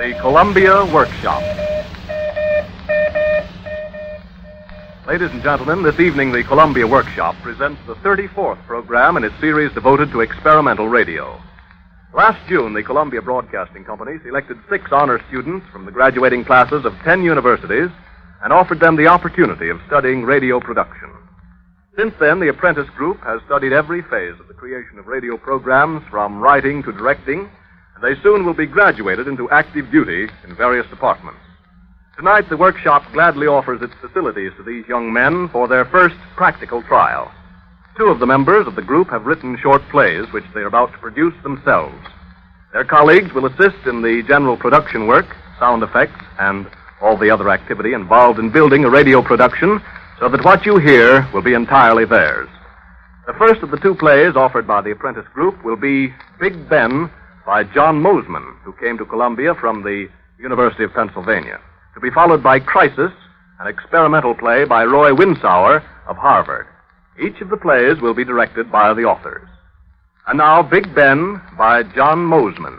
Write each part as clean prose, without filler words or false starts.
The Columbia Workshop. Ladies and gentlemen, this evening the Columbia Workshop presents the 34th program in its series devoted to experimental radio. Last June, the Columbia Broadcasting Company selected 6 honor students from the graduating classes of 10 universities and offered them the opportunity of studying radio production. Since then, the apprentice group has studied every phase of the creation of radio programs, from writing to directing, and they soon will be graduated into active duty in various departments. Tonight, the workshop gladly offers its facilities to these young men for their first practical trial. 2 of the members of the group have written short plays which they are about to produce themselves. Their colleagues will assist in the general production work, sound effects, and all the other activity involved in building a radio production, so that what you hear will be entirely theirs. The first of the 2 plays offered by the apprentice group will be Big Ben by John Mosman, who came to Columbia from the University of Pennsylvania, to be followed by Crisis, an experimental play by Roy Winsauer of Harvard. Each of the plays will be directed by the authors. And now, Big Ben by John Mosman.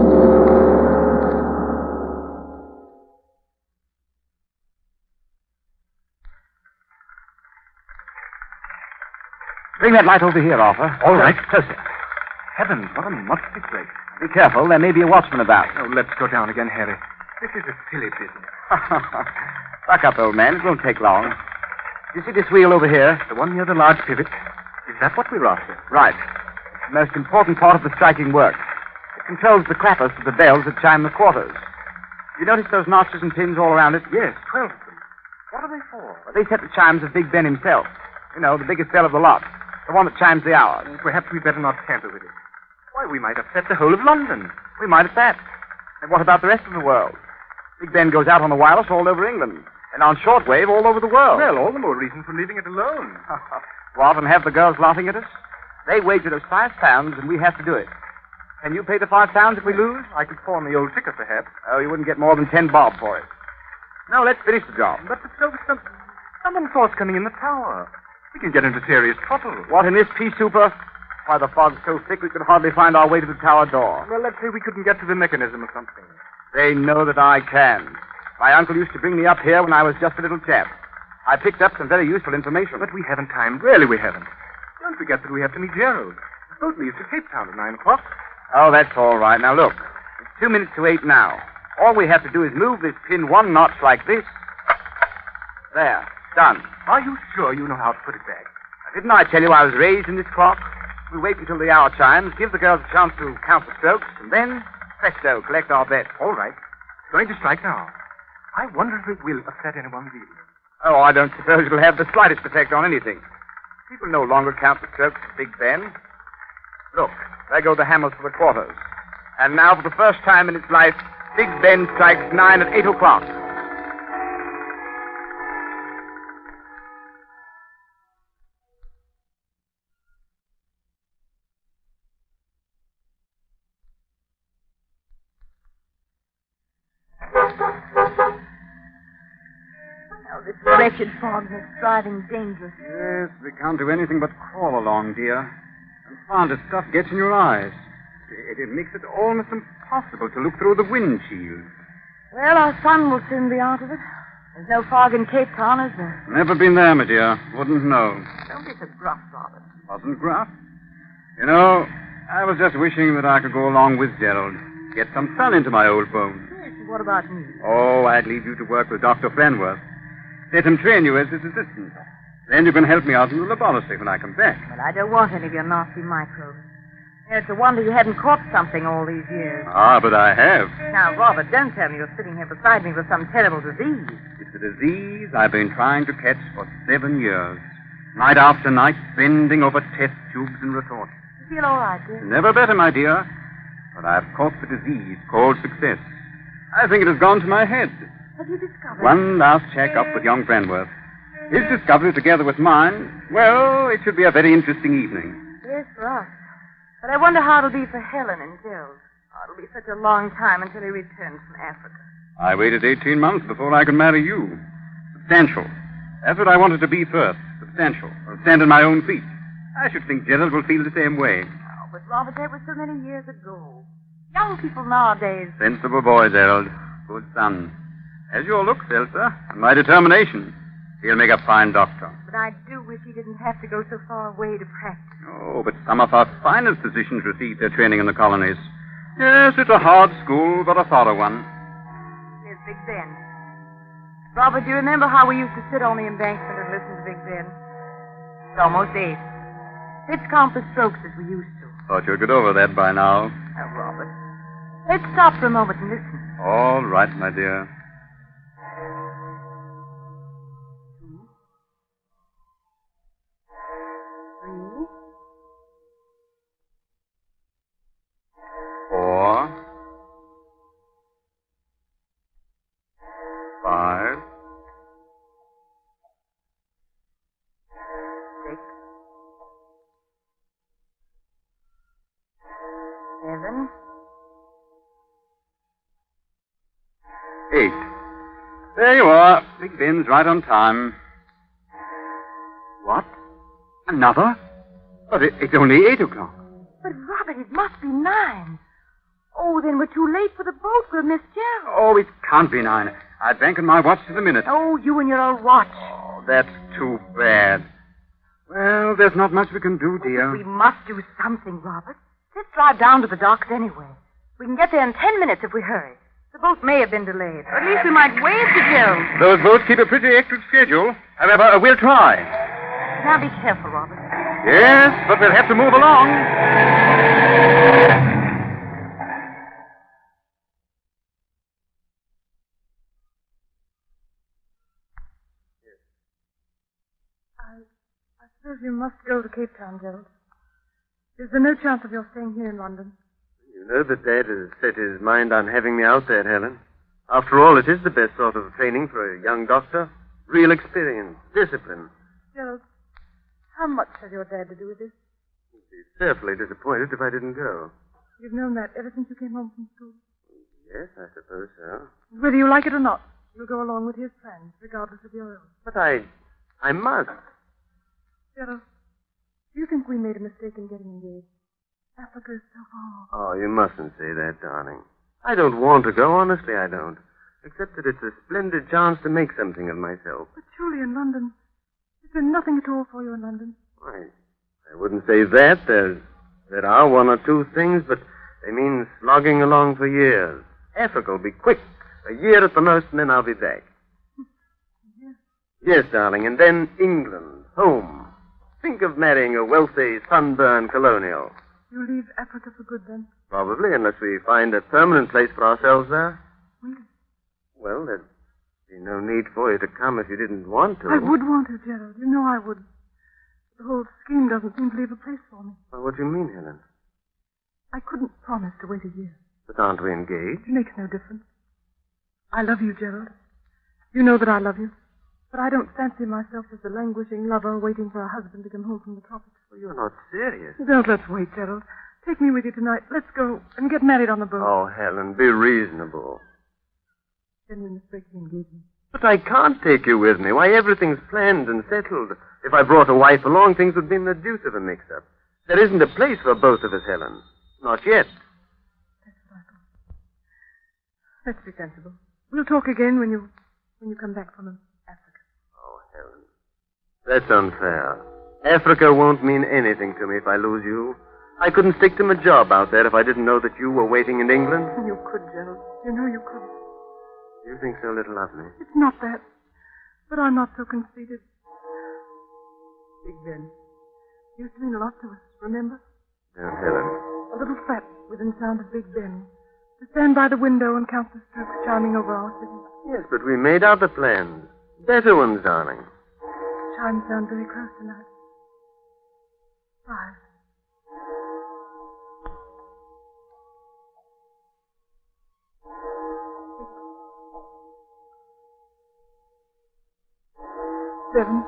Bring that light over here, Arthur. All right. Closer. Heavens, what a monster place. Be careful. There may be a watchman about. Oh, let's go down again, Harry. This is a silly business. Back up, old man. It won't take long. You see this wheel over here? The one near the large pivot. Is that what we're after? Right. It's the most important part of the striking work. It controls the clappers to the bells that chime the quarters. You notice those notches and pins all around it? Yes, 12 of them. What are they for? Well, they set the chimes of Big Ben himself. You know, the biggest bell of the lot. The one that chimes the hours. Perhaps we'd better not tamper with it. Why, we might upset the whole of London. We might at that. And what about the rest of the world? Big Ben goes out on the wireless all over England. And on shortwave all over the world. Well, all the more reason for leaving it alone. What, and have the girls laughing at us? They wagered us £5 and we have to do it. Can you pay the £5 if we lose? I could pawn the old ticker, perhaps. Oh, you wouldn't get more than 10 bob for it. No, let's finish the job. But someone saw us coming in the tower. We can get into serious trouble. What, in this pea super? Why, the fog's so thick we could hardly find our way to the tower door. Well, let's say we couldn't get to the mechanism or something. They know that I can. My uncle used to bring me up here when I was just a little chap. I picked up some very useful information. But we haven't time. Really, we haven't. Don't forget that we have to meet Gerald. The boat leaves for Cape Town at 9 o'clock. Oh, that's all right. Now, look. It's 2 minutes to 8 now. All we have to do is move this pin 1 notch like this. There. Done. Are you sure you know how to put it back? Didn't I tell you I was raised in this clock? We'll wait until the hour chimes, give the girls a chance to count the strokes, and then, presto, collect our bet. All right. It's going to strike now. I wonder if it will upset anyone's evening. Oh, I don't suppose it'll have the slightest effect on anything. People no longer count the strokes of Big Ben. Look, there go the hammers for the quarters. And now, for the first time in its life, Big Ben strikes 9 at 8 o'clock. This wretched fog makes driving dangerous. Yes, we can't do anything but crawl along, dear. And farther stuff gets in your eyes. It makes it almost impossible to look through the windshield. Well, our sun will soon be out of it. There's no fog in Cape Town, is there? Never been there, my dear. Wouldn't know. Don't be so gruff, Robert. Wasn't gruff. You know, I was just wishing that I could go along with Gerald. Get some sun into my old bones. Yes, what about me? Oh, I'd leave you to work with Dr. Fenworth. Let him train you as his assistant. Then you can help me out in the laboratory when I come back. Well, I don't want any of your nasty microbes. It's a wonder you hadn't caught something all these years. Ah, but I have. Now, Robert, don't tell me you're sitting here beside me with some terrible disease. It's a disease I've been trying to catch for 7 years. Night after night, bending over test tubes and retorts. You feel all right, dear? Never better, my dear. But I've caught the disease called success. I think it has gone to my head. Have you discovered? One last check-up with young Fenworth. His discovery, together with mine, well, it should be a very interesting evening. Yes, for us. But I wonder how it'll be for Helen and Gerald. Oh, it'll be such a long time until he returns from Africa. I waited 18 months before I could marry you. Substantial. That's what I wanted to be first. Substantial. Or stand on my own feet. I should think Gerald will feel the same way. Oh, but Robert, that was so many years ago. Young people nowadays. Sensible boy, Gerald. Good son. As your looks, Elsa, and my determination, he'll make a fine doctor. But I do wish he didn't have to go so far away to practice. Oh, but some of our finest physicians receive their training in the colonies. Yes, it's a hard school, but a thorough one. There's Big Ben. Robert, do you remember how we used to sit on the embankment and listen to Big Ben? It's almost 8. Let's count the strokes as we used to. Thought you'd get over that by now. Oh, Robert. Let's stop for a moment and listen. All right, my dear. 2, 3, 4, 5, 6, 7, 8. There you are. Big Ben's right on time. What? Another? But it's only 8 o'clock. But, Robert, it must be 9. Oh, then we're too late for the boat. We'll miss Gerald. Oh, it can't be 9. I'd bank on my watch to the minute. Oh, you and your old watch. Oh, that's too bad. Well, there's not much we can do, dear. We must do something, Robert. Let's drive down to the docks anyway. We can get there in 10 minutes if we hurry. The boat may have been delayed. Or at least we might wave to Gerald. Those boats keep a pretty hectic schedule. However, we'll try. Now be careful, Robert. Yes, but we'll have to move along. I suppose you must go to Cape Town, Gerald. Is there no chance of your staying here in London? You know that Dad has set his mind on having me out there, Helen. After all, it is the best sort of training for a young doctor. Real experience, discipline. Gerald, how much has your dad to do with this? He'd be fearfully disappointed if I didn't go. You've known that ever since you came home from school. Yes, I suppose so. Whether you like it or not, you'll go along with his plans, regardless of your own. But I must. Gerald, do you think we made a mistake in getting engaged? Africa is so far. Oh, you mustn't say that, darling. I don't want to go, honestly, I don't. Except that it's a splendid chance to make something of myself. But surely in London, is there nothing at all for you in London? I wouldn't say that. There are one or two things, but they mean slogging along for years. Africa will be quick. A year at the most, and then I'll be back. Yes. Yes, darling, and then England, home. Think of marrying a wealthy, sunburned colonial. You'll leave Africa for good, then? Probably, unless we find a permanent place for ourselves there. Really? Well, there'd be no need for you to come if you didn't want to. I would want to, Gerald. You know I would. The whole scheme doesn't seem to leave a place for me. Well, what do you mean, Helen? I couldn't promise to wait a year. But aren't we engaged? It makes no difference. I love you, Gerald. You know that I love you. But I don't fancy myself as a languishing lover waiting for a husband to come home from the tropics. Well, you're not serious. Don't let's wait, Gerald. Take me with you tonight. Let's go and get married on the boat. Oh, Helen, be reasonable. Then we must break the engagement. But I can't take you with me. Why, everything's planned and settled. If I brought a wife along, things would be in the deuce of a mix-up. There isn't a place for both of us, Helen. Not yet. That's what I thought. Let's be sensible. We'll talk again when you come back from Africa. Oh, Helen. That's unfair. Africa won't mean anything to me if I lose you. I couldn't stick to my job out there if I didn't know that you were waiting in England. You could, Gerald. You know you could. You think so little of me. It's not that. But I'm not so conceited. Big Ben. Used to mean a lot to us, remember? Now, Helen. A little flat within sound of Big Ben. To stand by the window and count the strokes chiming over our city. Yes, but we made other plans. Better ones, darling. Chimes sound very close tonight. 5. 7.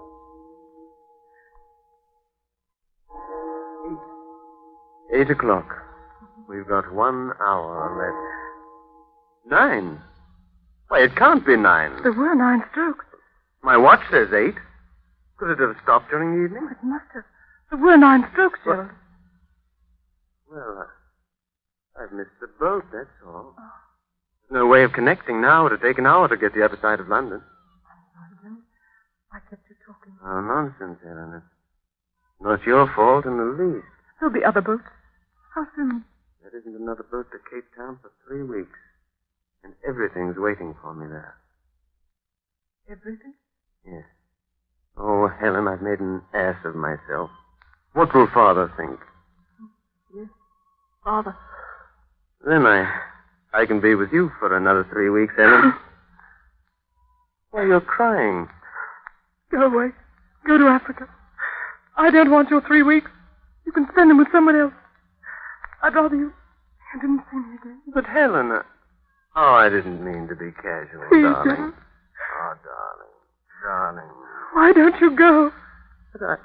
8. 8 o'clock. We've got 1 hour left. 9. Why, it can't be 9. There were 9 strokes. My watch says 8. Could it have stopped during the evening? It must have. There were 9 strokes, Gerald. Well, I've missed the boat, that's all. No way of connecting now. It would take an hour to get the other side of London. London? I kept you talking. Oh, nonsense, Helen. It's not your fault in the least. There'll be other boats. How soon? There isn't another boat to Cape Town for 3 weeks. And everything's waiting for me there. Everything? Yes. Oh, Helen, I've made an ass of myself. What will Father think? Yes, Father. Then I can be with you for another 3 weeks, Helen. Why, you're crying. Go away. Go to Africa. I don't want your 3 weeks. You can spend them with someone else. I'd rather you didn't see me again. But, Helen, oh, I didn't mean to be casual, Please darling. don't. Oh, darling. Why don't you go? But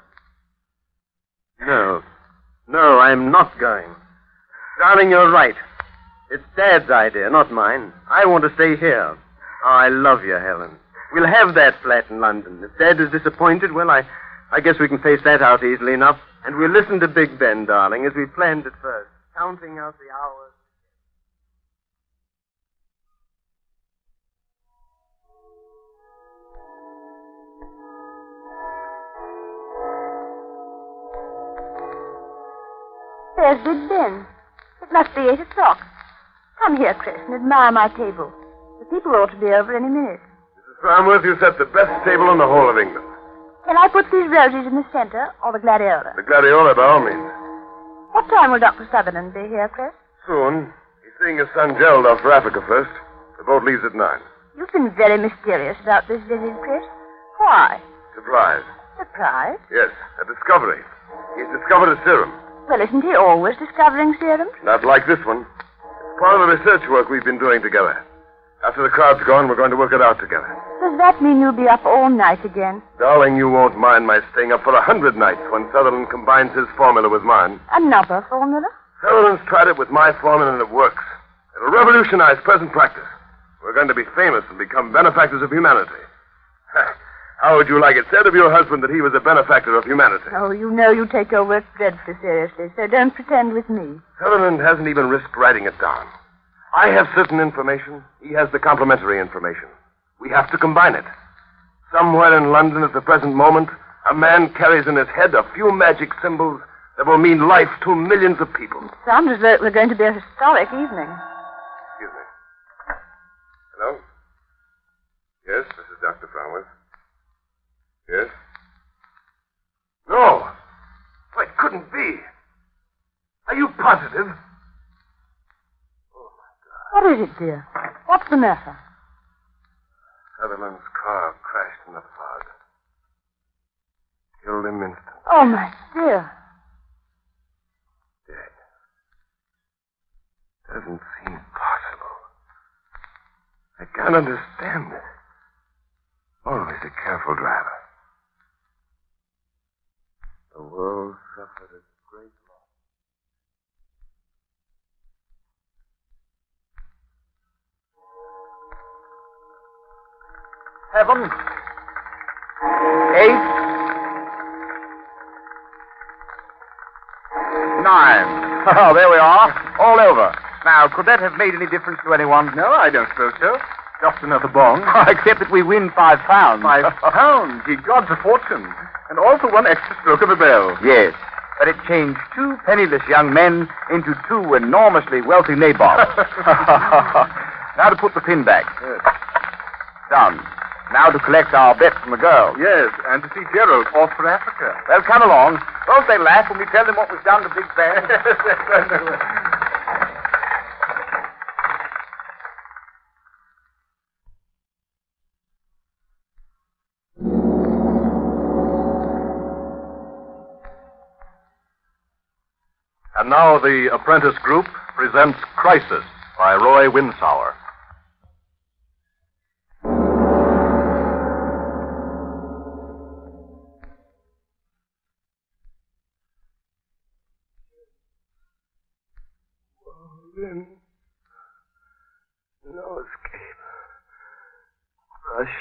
No, I'm not going. Darling, you're right. It's Dad's idea, not mine. I want to stay here. Oh, I love you, Helen. We'll have that flat in London. If Dad is disappointed, well, I guess we can face that out easily enough. And we'll listen to Big Ben, darling, as we planned at first, counting out the hours. There's Big Ben. It must be 8 o'clock. Come here, Chris, and admire my table. The people ought to be over any minute. Mrs. Farnworth, you set the best table in the whole of England. Can I put these roses in the center, or the gladiola? The gladiola, by all means. What time will Dr. Sutherland be here, Chris? Soon. He's seeing his son Gerald off for Africa first. The boat leaves at 9. You've been very mysterious about this visit, Chris. Why? Surprise. Surprise? Yes, a discovery. He's discovered a serum. Well, isn't he always discovering serums? Not like this one. It's part of the research work we've been doing together. After the crowd's gone, we're going to work it out together. Does that mean you'll be up all night again? Darling, you won't mind my staying up for 100 nights when Sutherland combines his formula with mine. Another formula? Sutherland's tried it with my formula and it works. It'll revolutionize present practice. We're going to be famous and become benefactors of humanity. How would you like it said of your husband that he was a benefactor of humanity? Oh, you know you take your work dreadfully seriously, so don't pretend with me. Sutherland hasn't even risked writing it down. I have certain information. He has the complementary information. We have to combine it. Somewhere in London at the present moment, a man carries in his head a few magic symbols that will mean life to millions of people. It sounds as though it were going to be a historic evening. Excuse me. Hello? Yes, this is Dr. Farnworth. Yes? No! Well, it couldn't be. Are you positive? What is it, dear? What's the matter? Sutherland's car crashed in the fog. Killed him instantly. Oh, my dear. Dead. Doesn't seem possible. I can't understand it. Always a careful driver. The world suffered a great loss. Seven. 8. 9. Oh, there we are. All over. Now, could that have made any difference to anyone? No, I don't suppose so. Just another bong. Except that we win £5. £5? Gee, God's a fortune. And also one extra stroke of the bell. Yes, but it changed 2 penniless young men into 2 enormously wealthy nabobs. Now to put the pin back. Yes. Done. Now to collect our bet from the girl. Yes, and to see Gerald off for Africa. Well, come along. Won't they laugh when we tell them what was done to Big Ben? And now the Apprentice Group presents Crisis by Roy Winsauer. Walden. No escape. Rushing.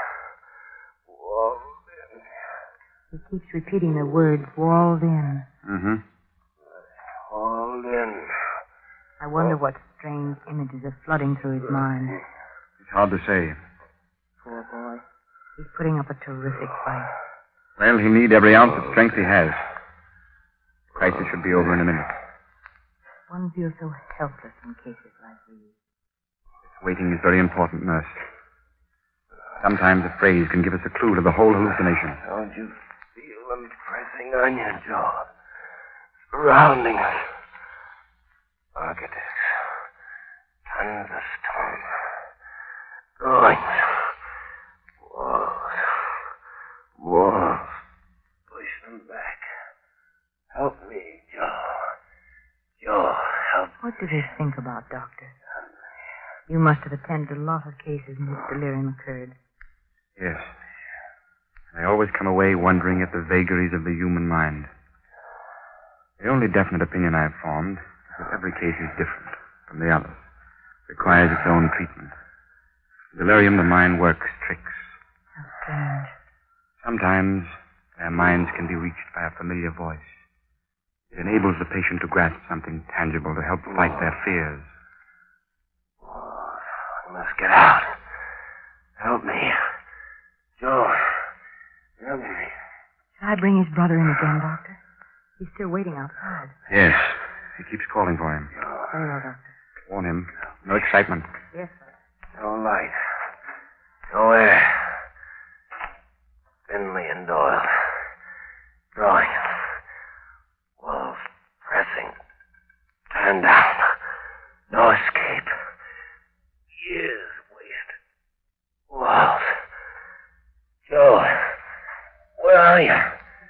Walden. He keeps repeating the word, walled in. Mm-hmm. Walden. I wonder what strange images are flooding through his mind. It's hard to say. Poor boy. He's putting up a terrific fight. Well, he'll need every ounce of strength he has. The crisis should be over in a minute. One feels so helpless in cases like these. Waiting is very important, nurse. Sometimes a phrase can give us a clue to the whole hallucination. Don't you feel them pressing on your jaw? Surrounding us. Architects. Tons of stone. Drawings. Walls. Walls. Push them back. Help me, Joe. Joe, help. What do they think about, Doctor? You must have attended a lot of cases in which delirium occurred. Yes. I always come away wondering at the vagaries of the human mind. The only definite opinion I've formed is that every case is different from the others. Requires its own treatment. In delirium, the mind works tricks. How strange. Sometimes their minds can be reached by a familiar voice. It enables the patient to grasp something tangible to help fight their fears. I must get out. Help me. Joe, help me. Should I bring his brother in again, Doctor? He's still waiting outside. Yes. He keeps calling for him. Very well, Doctor. Warn him. No excitement. Yes, sir. No light. No air. Finley and Doyle. Drawing. Walls pressing. Turn down. No escape. Years wasted. Walls. Joe, where are you?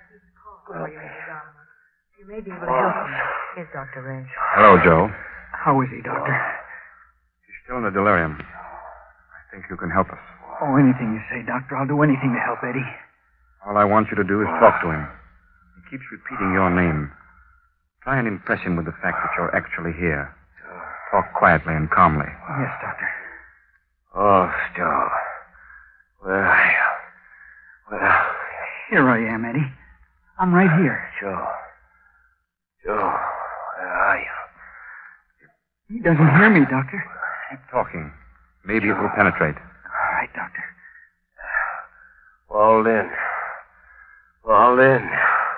You may be able to help him. Here's Dr. Ray. Hello, Joe. How is he, Doctor? He's still in a delirium. I think you can help us. Oh, anything you say, Doctor. I'll do anything to help Eddie. All I want you to do is talk to him. He keeps repeating your name. Try and impress him with the fact that you're actually here. Talk quietly and calmly. Yes, Doctor. Oh, Joe. Where are you? Where are you? Here I am, Eddie. I'm right here. Joe. Joe, where are you? He doesn't hear me, Doctor. Keep talking. Maybe it will penetrate. All right, Doctor. Walled in. Walled in.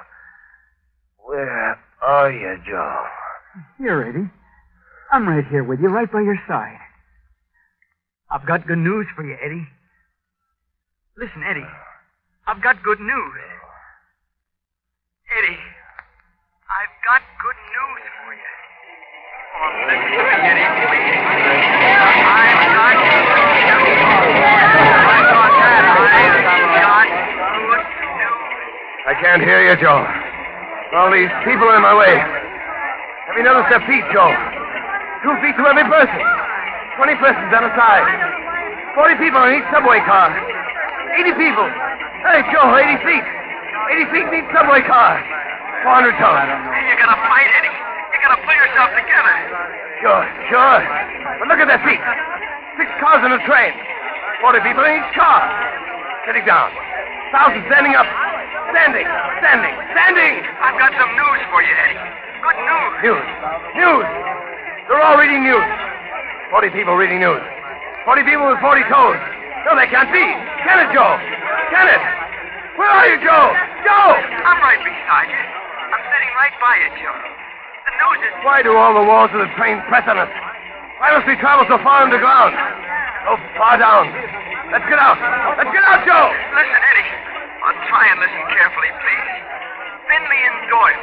Where are you, Joe? Here, Eddie. I'm right here with you, right by your side. I've got good news for you, Eddie. Listen, Eddie. I've got good news. Eddie, I've got good news for you. Oh, listen to me, Eddie, please. I've got good news. I thought that I've got good news. I can't hear you, Joe. All these people are in my way. Have you noticed their feet, Joe? 2 feet to every person. 20 persons on a side. 40 people in each subway car. 80 people. Hey, Joe, 80 feet. 80 feet in each subway car. 400 tons. Hey, you gotta fight, Eddie. You gotta pull yourself together. Sure. But look at their feet. 6 cars in a train. 40 people in each car. Sitting down. Thousands standing up. Standing. I've got some news for you, Eddie. Good news. News. They're all reading news. 40 people reading news. 40 people with 40 toes. No, they can't be. Can it, Joe? Can it? Where are you, Joe? Joe! I'm right beside you. I'm sitting right by you, Joe. The news is... Why do all the walls of the train press on us? Why must we travel so far underground? So far down. Let's get out. Let's get out, Joe! Listen, Eddie. I'll try and listen carefully, please. Finley and Doyle.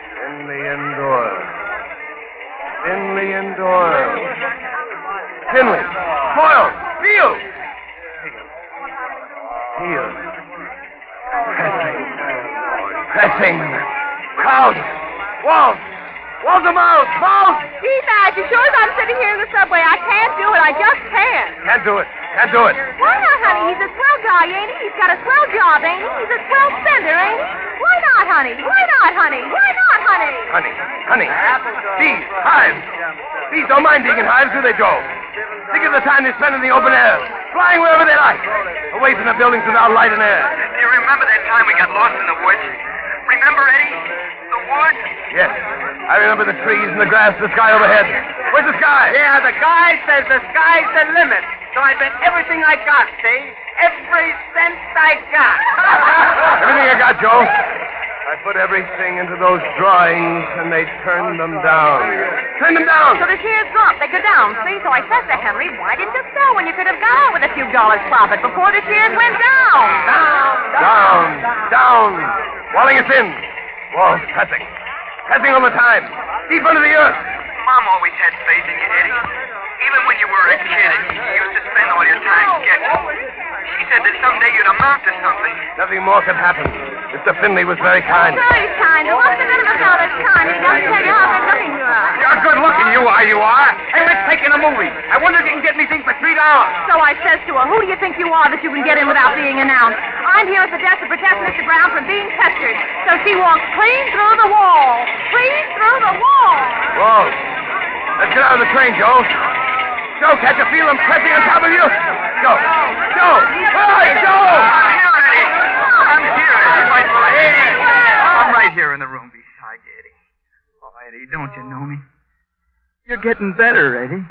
Finley. Doyle. Field. Pressing. Crowds. Walls of mouths. Gee, Madge, you sure as I'm sitting here in the subway, I can't do it. I just can't. Can't do it. Why not, honey? He's a swell guy, ain't he? He's got a swell job, ain't he? He's a swell spender, ain't he? Why not, honey? Honey. Bees. Hives. Bees don't mind being in hives, do they, Joe? Think of the time they spend in the open air, flying wherever they like, away from the buildings without light and air. Do you remember that time we got lost in the woods? Remember, Eddie? The wood? Yes. I remember the trees and the grass and the sky overhead. Where's the sky? Yeah, the guy says the sky's the limit. So I bet everything I got, see? Every cent I got. Everything I got, Joe. I put everything into those drawings, and they turned them down. Turned them down! So the shares dropped. They go down. See, so I said to Henry, why didn't you sell when you could have got out with a few dollars profit before the shares went down? Down. Walling us in. Walls pressing. Pressing all the time. Deep under the earth. Mom always had faith in you, Eddie. Even when you were a kid and you used to spend all your time sketching. She said that someday you'd amount to something. Nothing more could happen. Mr. Finley was very kind. Very kind. And what's the good of a fellow's kind if he doesn't tell you how good looking you are? You're good looking, you are. Hey, let's take in a movie. I wonder if you can get me things for $3. So I says to her, who do you think you are that you can get in without being announced? I'm here at the desk to protect Mr. Brown from being pestered. So she walks clean through the wall. Clean through the wall. Whoa. Let's get out of the train, Joe. Joe, can't you feel them pressing on top of you? Joe! Hey, Joe! I'm here, Eddie. I'm right here in the room beside you, Eddie. Oh, Eddie, don't you know me? You're getting better, Eddie.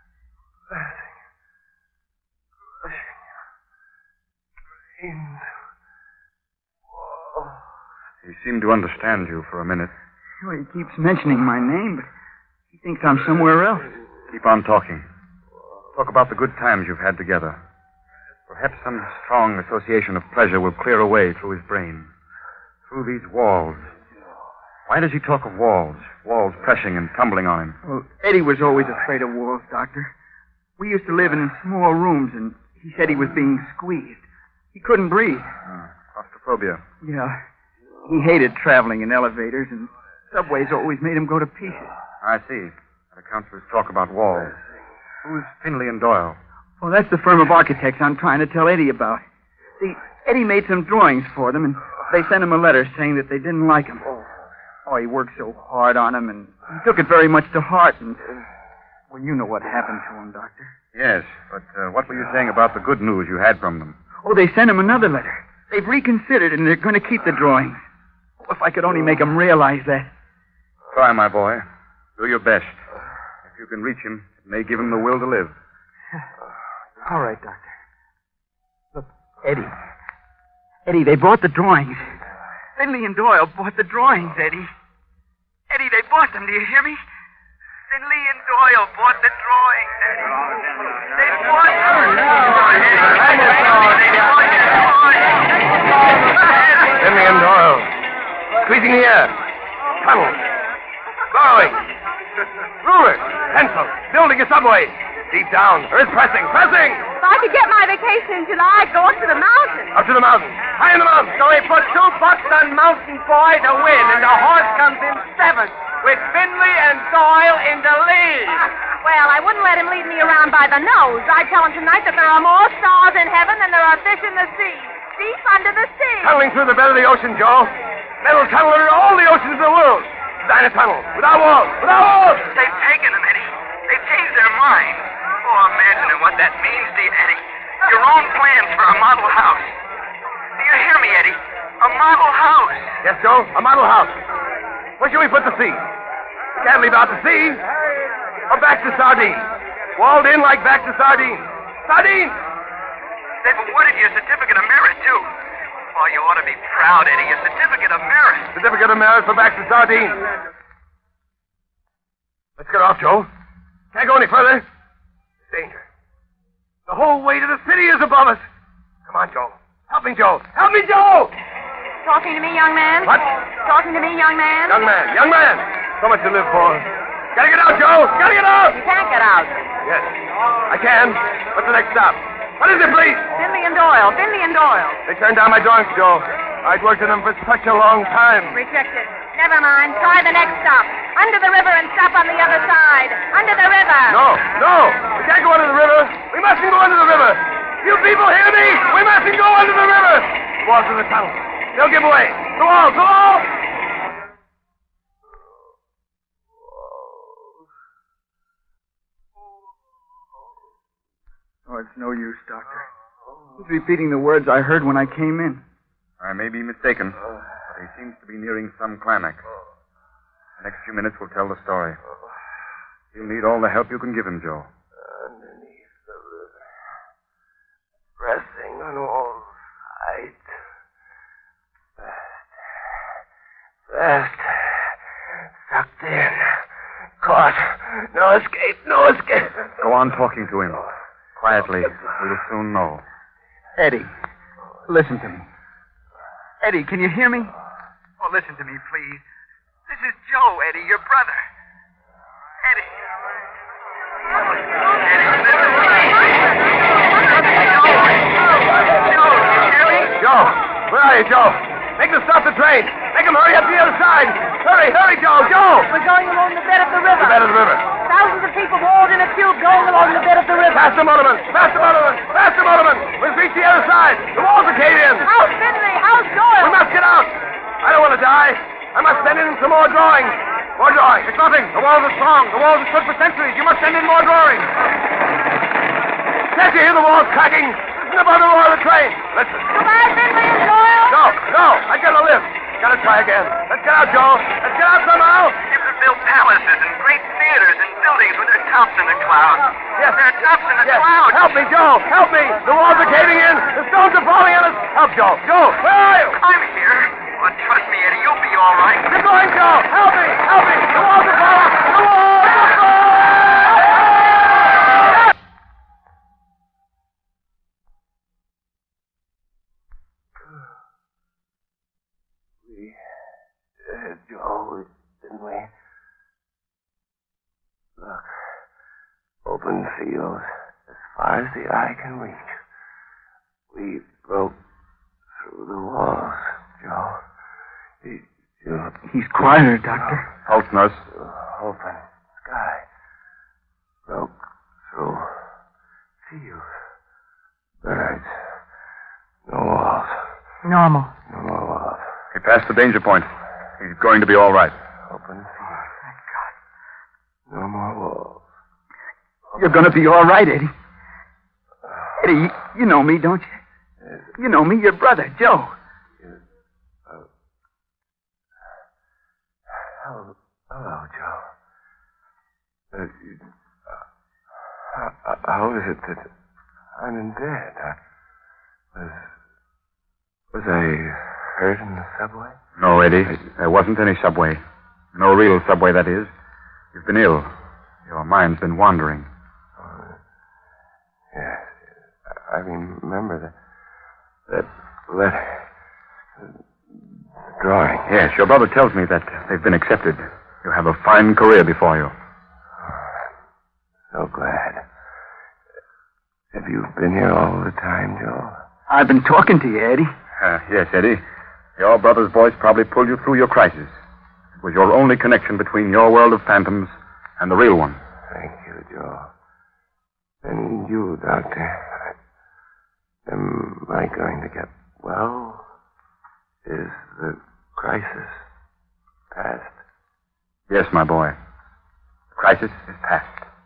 He seemed to understand you for a minute. Well, he keeps mentioning my name, but he thinks I'm somewhere else. Keep on talking. Talk about the good times you've had together. Perhaps some strong association of pleasure will clear away through his brain. Through these walls. Why does he talk of walls? Walls pressing and tumbling on him. Well, Eddie was always afraid of walls, Doctor. We used to live in small rooms, and he said he was being squeezed. He couldn't breathe. Claustrophobia. Yeah. He hated traveling in elevators, and subways always made him go to pieces. I see. That accounts for his talk about walls. Who's Finley and Doyle? Well, that's the firm of architects I'm trying to tell Eddie about. See, Eddie made some drawings for them, and they sent him a letter saying that they didn't like him. Oh, he worked so hard on them, and he took it very much to heart, and... Well, you know what happened to him, Doctor. Yes, but what were you saying about the good news you had from them? Oh, they sent him another letter. They've reconsidered, and they're going to keep the drawings. Oh, if I could only make them realize that. Try, my boy. Do your best. If you can reach him, it may give him the will to live. All right, Doctor. Look, Eddie. Eddie, they bought the drawings. Finley and Doyle bought the drawings, Eddie. Eddie, they bought them. Do you hear me? Finley and Doyle bought the drawings, Eddie. They bought Finley and Doyle. Squeezing the air. Tunnels. Blowing. Ruler. Pencil. Building a subway. Deep down. Earth pressing. If I could get my vacation in July, I'd go up to the mountains. Up to the mountains. High in the mountains. So he put $2 on Mountain Boy to win, and the horse comes in seventh, with Finley and Doyle in the lead. Well, I wouldn't let him lead me around by the nose. I'd tell him tonight that there are more stars in heaven than there are fish in the sea. Deep under the sea. Tunneling through the bed of the ocean, Joe. Metal tunnel under all the oceans of the world. Design a tunnel. Without walls. Without walls. They've taken them, Eddie. They've changed their mind. Oh, imagine what that means to you, Eddie. Your own plans for a model house. Do you hear me, Eddie? A model house. Yes, Joe. A model house. Where shall we put the sea? We can't leave out the sea. Or back to Sardine. Walled in like back to Sardine. Sardine! They've awarded you a certificate of merit, too. Oh, you ought to be proud, Eddie. A certificate of merit. Certificate of merit for back to Sardine. Let's get off, Joe. Can't go any further. Danger. The whole way to the city is above us. Come on, Joe. Help me, Joe. Help me, Joe! Talking to me, young man? What? Talking to me, young man? Young man. So much to live for. Gotta get out, Joe. Gotta get out. You can't get out. Yes, I can. What's the next stop? What is it, please? Finley and Doyle. They turned down my drawings, Joe. I'd worked on them for such a long time. Rejected. Never mind. Try the next stop. Under the river and stop on the other side. Under the river. No. We can't go under the river. We mustn't go under the river. You people hear me? We mustn't go under the river. The walls of the tunnel. They'll give away. The walls. Oh, it's no use, Doctor. He's repeating the words I heard when I came in. I may be mistaken. But He seems to be nearing some climax. The next few minutes will tell the story. He'll need all the help you can give him, Joe. Underneath the river. Pressing on all sides. Fast. Sucked in. Caught. No escape, no escape. Go on talking to him. Quietly. We'll soon know. Eddie, listen to me. Eddie, can you hear me? Oh, listen to me, please. This is Joe, Eddie, your brother. Eddie. Eddie, listen to me. Joe, you hear me? Joe, where are you, Joe? Make them stop the train. Make them hurry up the other side. Hurry, Joe, Joe! We're going along the bed of the river. The bed of the river. Thousands of people walled in a tube going along the bed of the river. Faster, motorman! Faster, motorman! Faster, motorman! We'll reach the other side. The walls are caved in. How's Finley? How's Doyle? We must get out. I don't want to die. I must send in some more drawings. More drawings. It's nothing. The walls are strong. The walls have stood for centuries. You must send in more drawings. Can't you hear the walls cracking? Listen above the roar of the train. Listen. Goodbye, Finley and Doyle. No. I got a lift. Gotta try again. Let's get out, Joe. Let's get out somehow. People have built palaces and great theaters and buildings with their tops in the clouds. Yes. Their tops in the Yes. clouds. Help me, Joe. Help me. The walls are caving in. The stones are falling on us. Help, Joe. Joe, where are you? I'm here. Oh, trust me, Eddie, you'll be all right. You're going, Joe. Help me. Help me. The walls are falling. The walls are falling. Joe, didn't we? Look, open fields as far as the eye can reach. We broke through the walls, Joe. He's quieter, Doctor. Pulse, nurse. Open sky. Broke through fields. Birds. No walls. Normal. No more walls. He passed the danger point. He's going to be all right. Open field. Thank God. No more walls. You're going to be all right, Eddie. Eddie, you know me, don't you? You know me, your brother, Joe. Hello, Joe. How is it that I'm dead? Was I hurt in the subway? No, Eddie. There wasn't any subway. No real subway, that is. You've been ill. Your mind's been wandering. Yes. I remember that letter. The drawing. Yes, your brother tells me that they've been accepted. You have a fine career before you. So glad. Have you been here all the time, Joe? I've been talking to you, Eddie. Yes, Eddie. Your brother's voice probably pulled you through your crisis. It was your only connection between your world of phantoms and the real one. Thank you, Joe. And you, Doctor. Am I going to get well? Is the crisis past? Yes, my boy. The crisis is past.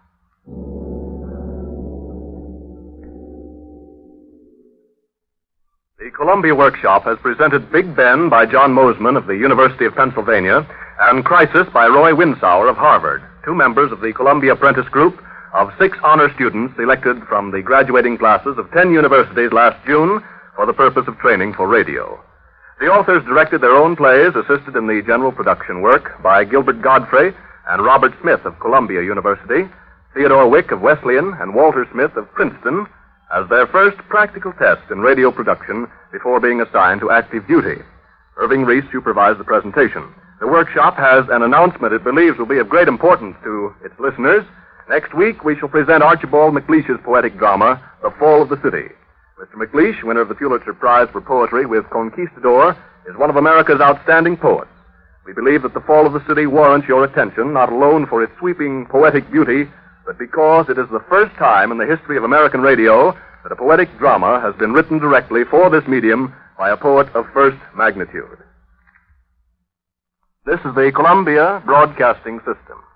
The Columbia Workshop has presented Big Ben by John Mosman of the University of Pennsylvania and Crisis by Roy Winsauer of Harvard, two members of the Columbia Apprentice Group of 6 honor students selected from the graduating classes of 10 universities last June for the purpose of training for radio. The authors directed their own plays, assisted in the general production work by Gilbert Godfrey and Robert Smith of Columbia University, Theodore Wick of Wesleyan, and Walter Smith of Princeton, as their first practical test in radio production before being assigned to active duty. Irving Reese supervised the presentation. The workshop has an announcement it believes will be of great importance to its listeners. Next week, we shall present Archibald MacLeish's poetic drama, The Fall of the City. Mr. MacLeish, winner of the Pulitzer Prize for Poetry with Conquistador, is one of America's outstanding poets. We believe that The Fall of the City warrants your attention, not alone for its sweeping poetic beauty, but because it is the first time in the history of American radio that a poetic drama has been written directly for this medium by a poet of first magnitude. This is the Columbia Broadcasting System.